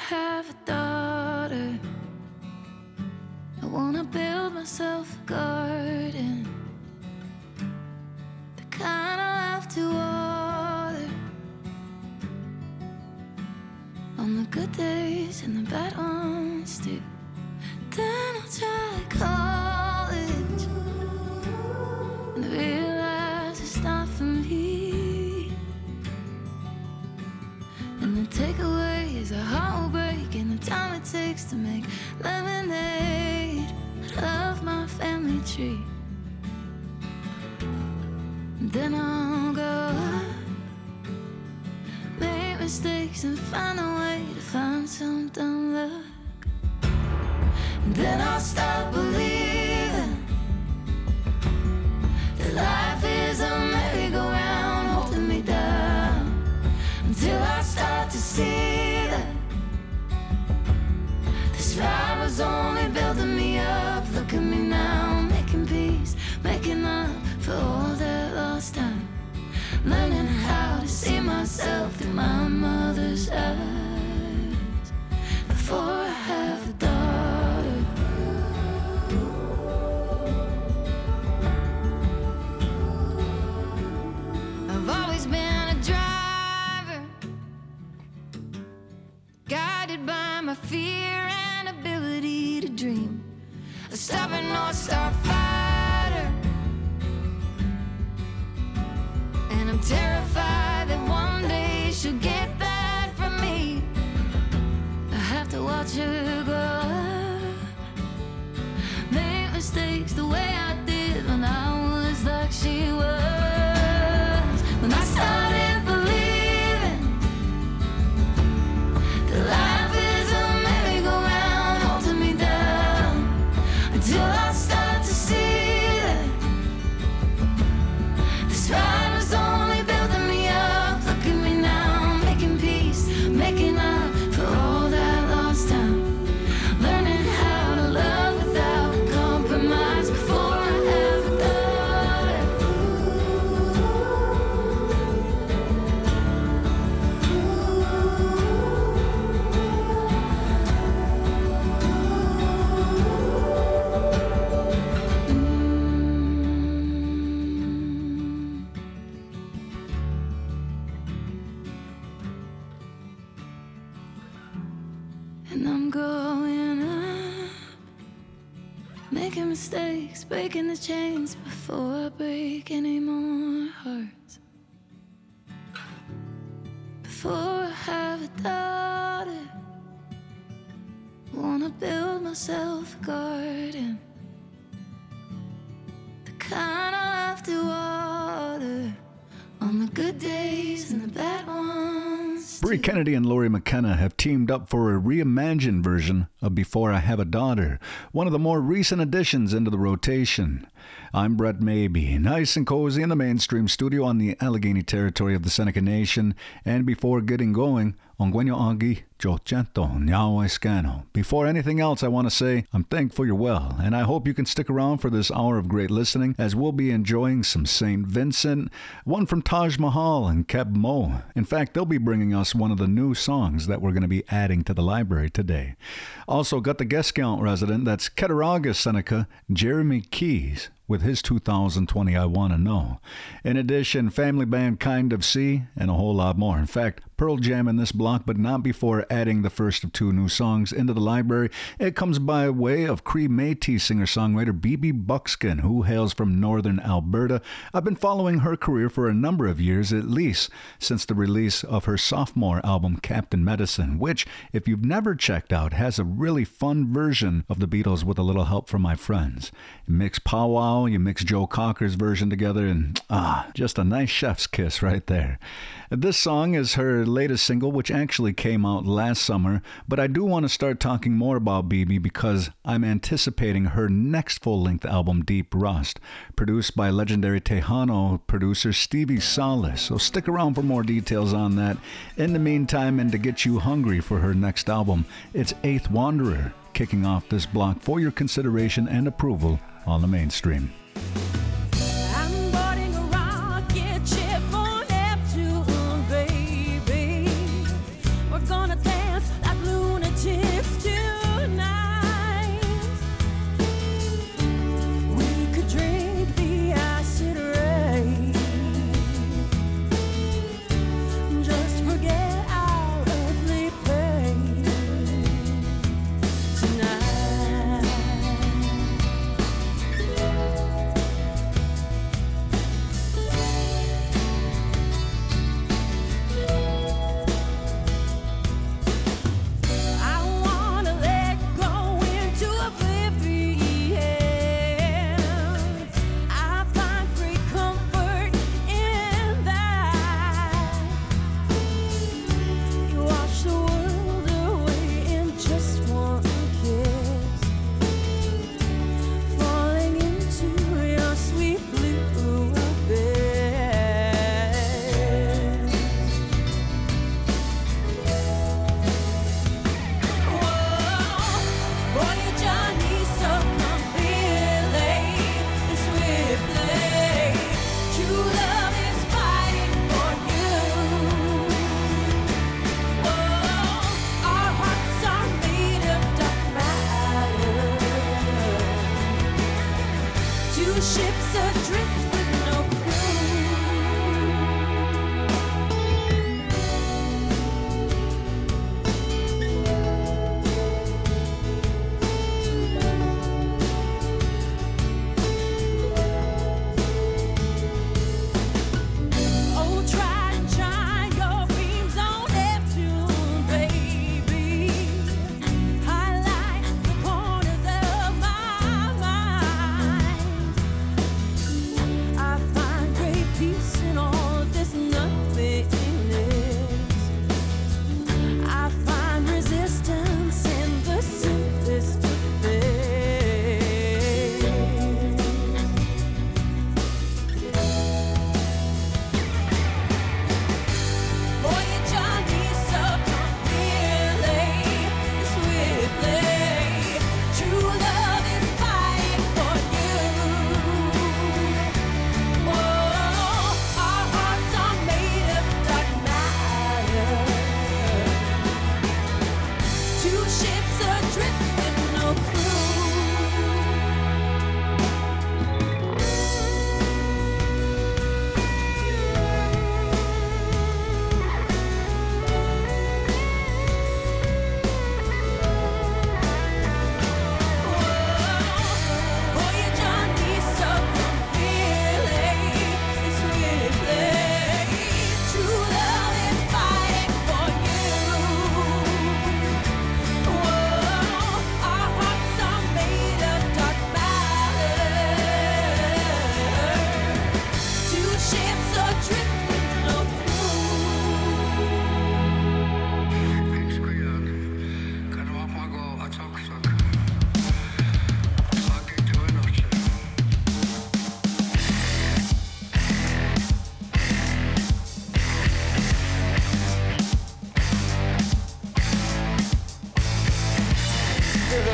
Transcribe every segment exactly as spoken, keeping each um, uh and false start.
have a daughter, I wanna build myself a garden, the kind I have to water, on the good days and the bad ones too. Then I'll try college and realize it's not for me. And the takeaway is a heartbreak and the time it takes to make lemonade out of my family tree. And then I'll go make mistakes and find a way to find some dumb luck. And then I'll stop believing that life is a merry-go-round holding me down, until I start to see that this ride was only building me up. Look at me now, making peace, making up for all that lost time, learning how to see myself through my mother's eyes before I have a daughter. I've always been a driver, guided by my fear and ability to dream, a stubborn North Star fighter, and I'm terrified that one day she'll get that from me. I have to watch her grow up, make mistakes the way I did when I was like she was. When I started believing that life is a merry-go-round holding me down, until I start to see that this ride was only building me up. Look at me now, making peace, making up for all that lost time, learning how to love without compromise before I have a daughter. And I'm growing up, making mistakes, breaking the chains before I break any more hearts, before I have a daughter. Wanna build myself a garden, the kind I have to water, on the good days and the bad ones. Brie Kennedy and Laurie McKenna have teamed up for a reimagined version of Before I Have a Daughter, one of the more recent additions into the rotation. I'm Brett Maybe, nice and cozy in the mainstream studio on the Allegheny territory of the Seneca Nation, and before getting going, Ongwenyo Agi, Jocento, Nyawa Scano. Before anything else, I want to say I'm thankful you're well, and I hope you can stick around for this hour of great listening, as we'll be enjoying some Saint Vincent, one from Taj Mahal and Keb Mo. In fact, they'll be bringing us one of the new songs that we're going to be adding to the library today. Also got the guest count resident, that's Cattaraugus, Seneca, Jeremy Keys, with his two thousand twenty I Wanna Know. In addition, family band Kind of Sea, and a whole lot more. In fact, Pearl Jam in this block, but not before adding the first of two new songs into the library. It comes by way of Cree Métis singer-songwriter B B Buckskin, who hails from northern Alberta. I've been following her career for a number of years, at least since the release of her sophomore album, Captain Medicine, which, if you've never checked out, has a really fun version of the Beatles with a little help from my friends. You mix powwow, you mix Joe Cocker's version together, and ah, just a nice chef's kiss right there. This song is her latest single, which actually came out last summer, but I do want to start talking more about B B because I'm anticipating her next full-length album, Deep Rust, produced by legendary Tejano producer Stevie Salas. So stick around for more details on that. In the meantime, and to get you hungry for her next album, it's Eighth Wanderer, kicking off this block for your consideration and approval on the mainstream. I'm boarding a rocket ship for Neptune, baby. We're gonna dance like lunatic.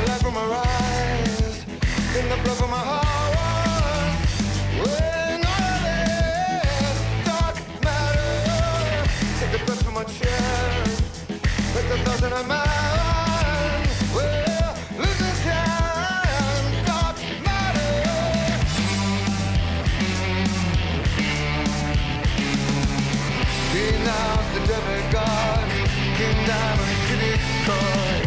light from my eyes, in the blood from my heart. When all this dark matter, take the breath from my chest, like the thousand of mine. Well, losing time, dark matter. Denounce the demigods, King Diamond to destroy.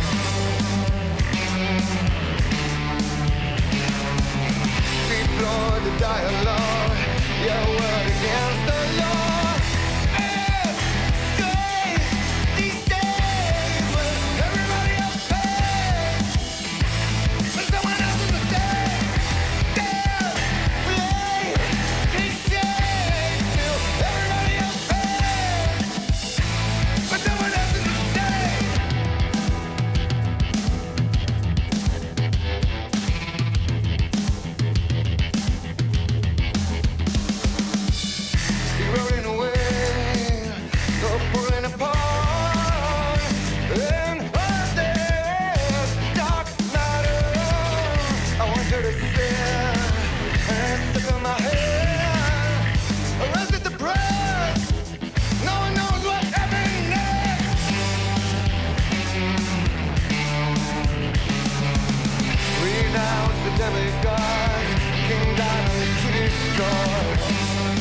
Deplore the dialogue, your word against the law. It's strange these days when everybody else pays, but someone else is mistake. There's blame, takes shame till everybody else pays, but someone else is mistake. Eroding away, no pulling apart. And all this dark matter, I want you to sin, and it's stuck in my head. Arrested, depressed, no one knows what happened next. Renounce the demigods, King Diamond to destroy.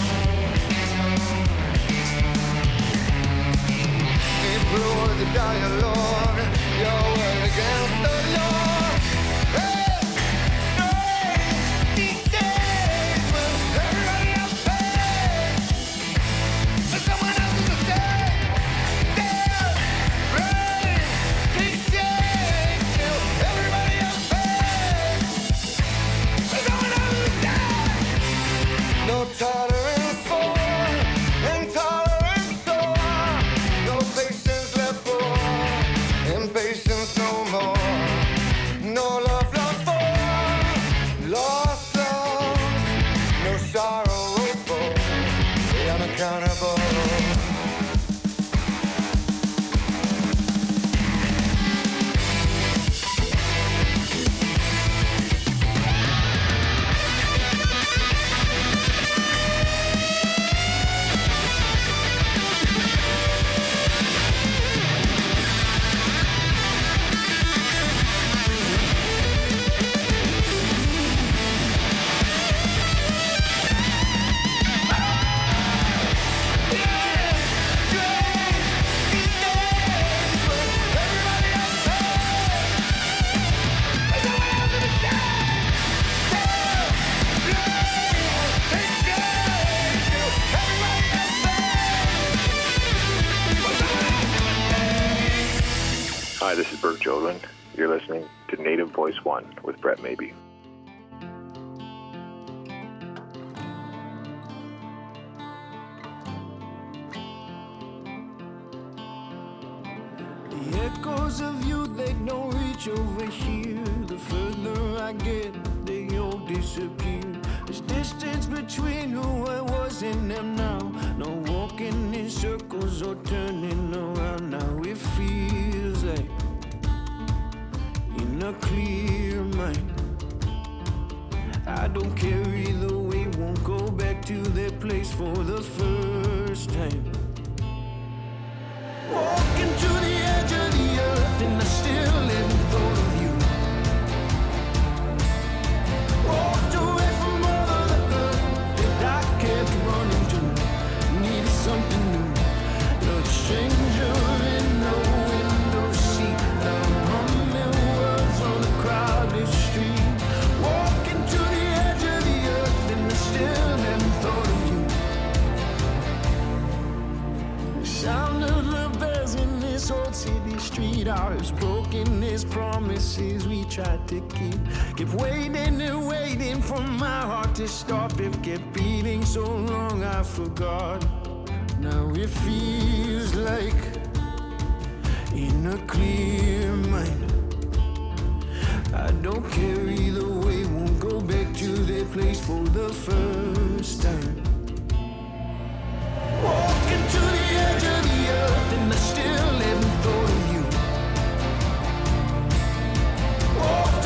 Deplore the dialogue, your word against the law. It's strange these days when everybody else pays, but someone else is mistake. There's rain, takes shame till everybody else pays, but someone else is mistake. No tolerance for intolerance, so no patience left for impatience no more. No love lost for lost loves. No sorrow for the unaccountable. Hi, this is Bert Jolin. You're listening to Native Voice One with Brett Maybe. The echoes of you, they don't reach over here. The further I get, they all disappear. There's distance between who I was and am now. No walking in circles or turning around. Now it feels like in a clear mind. I don't care either way, won't go back to that place for the first time. Walking to the edge of the earth and I still haven't thought of you. Walked away from all of the earth that I kept running to. Needed something new. You're the stranger in the window seat. I'm humming words on a crowded street. Walking to the edge of the earth and I still haven't thought of you. The sound of the bells in this old city street are as broken as promises we tried to keep. Kept waiting and waiting for my heart to stop. It kept beating so long I forgot. Now it feels like in a clear mind. I don't care either way, won't go back to that place for the first time. Walking to the edge of the earth and I still haven't thought of you. Walking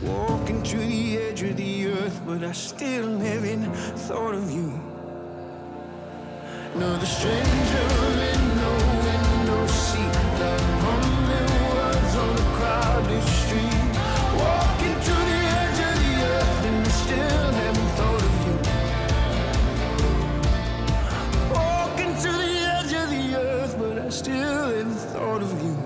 Walking to the edge of the earth, but I still haven't thought of you. No, the stranger in no window seat, like humming words on a crowded street. Walking to the edge of the earth, and I still haven't thought of you. Walking to the edge of the earth, but I still haven't thought of you.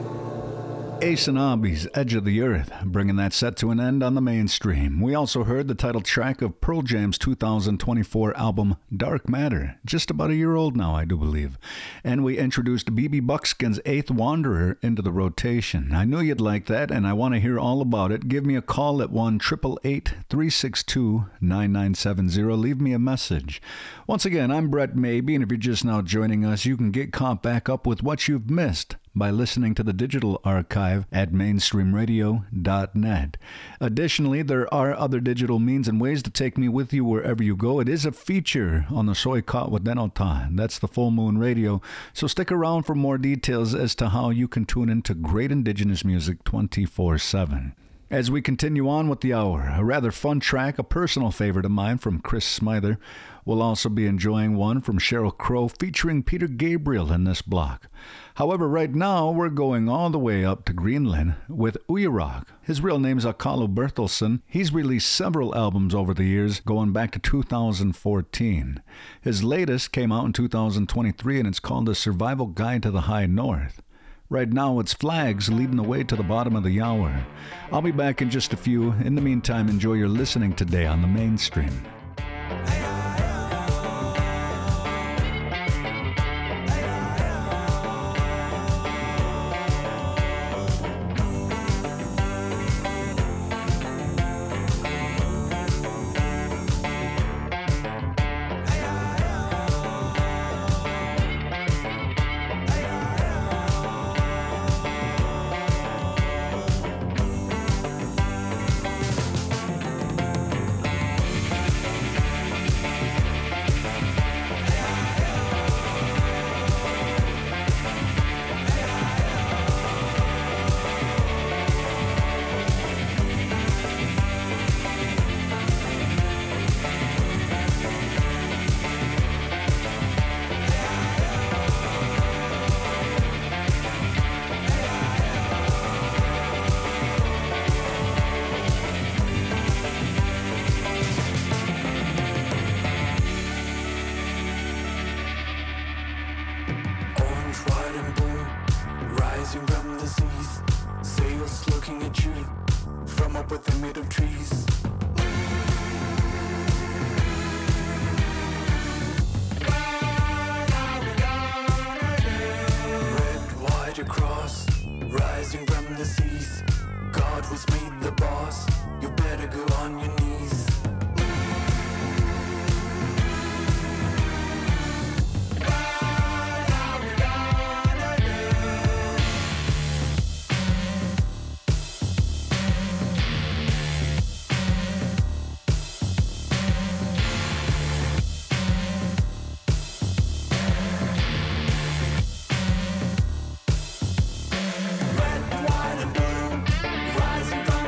Ace and Obby's Edge of the Earth, bringing that set to an end on the mainstream. We also heard the title track of Pearl Jam's two thousand twenty-four album Dark Matter, just about a year old now, I do believe. And we introduced B B Buckskin's Eighth Wanderer into the rotation. I knew you'd like that, and I want to hear all about it. Give me a call at one eight eight eight, three six two, nine nine seven zero. Leave me a message. Once again, I'm Brett Maybe, and if you're just now joining us, you can get caught back up with what you've missed by listening to the digital archive at mainstream radio dot net. Additionally, there are other digital means and ways to take me with you wherever you go. It is a feature on the Soy Katwa Denota. That's the Full Moon Radio. So stick around for more details as to how you can tune into great indigenous music twenty-four seven. As we continue on with the hour, a rather fun track, a personal favorite of mine from Chris Smither. We'll also be enjoying one from Sheryl Crow featuring Peter Gabriel in this block. However, right now we're going all the way up to Greenland with Uyarok. His real name's Akalo Bertelsen. He's released several albums over the years, going back to two thousand fourteen. His latest came out in two thousand twenty-three, and it's called A Survival Guide to the High North. Right now, it's Flags leading the way to the bottom of the hour. I'll be back in just a few. In the meantime, enjoy your listening today on the mainstream. Red, white, and blue, rising from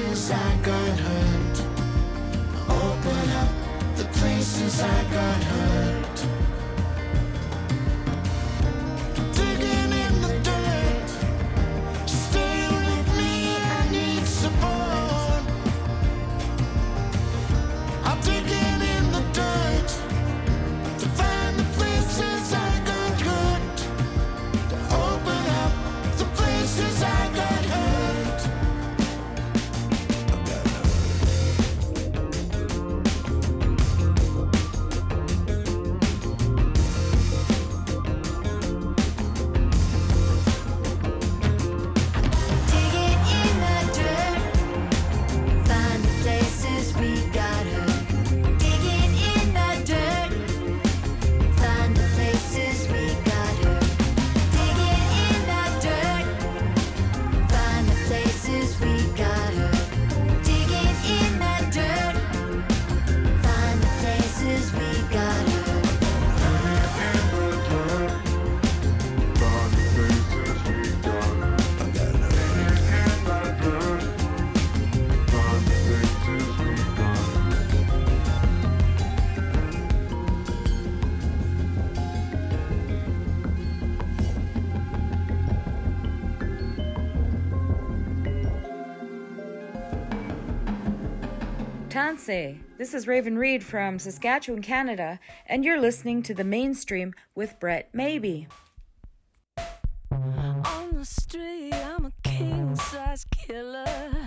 places I got hurt. Open up the places I got hurt. Digging in the dirt. Stay with me, I need support. I'm digging in the dirt to find the places I got hurt. To open up the places I got hurt. Digging in the dirt, find the places we got hurt. Digging in the dirt, find the places we got hurt. Digging in the dirt, find the places we got hurt. Digging in the dirt, find the places we got hurt. Tanse, this is Raven Reed from Saskatchewan, Canada, and you're listening to The Mainstream with Brett Maybe. On the street, I'm a king-size killer.